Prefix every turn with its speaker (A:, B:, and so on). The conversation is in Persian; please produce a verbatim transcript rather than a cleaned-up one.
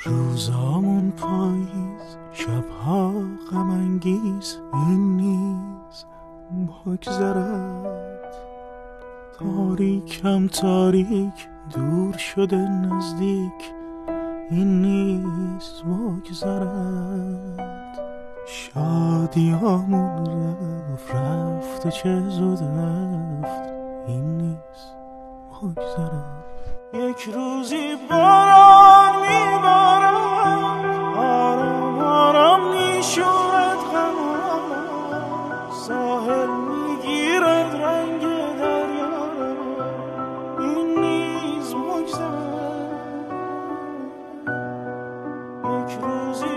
A: روزامون پاییز، شبها غم انگیز، این نیز بگذرد. تاریکم تاریک دور شده نزدیک، این نیز بگذرد. شادیامون رفت رفت و چه زود رفت، این نیز بگذرد. یک روزی باران میبارد، آرام آرام میشورد غمم، ساحل میگیرد رنگ دریا، این نیز بگذرد. یک روزی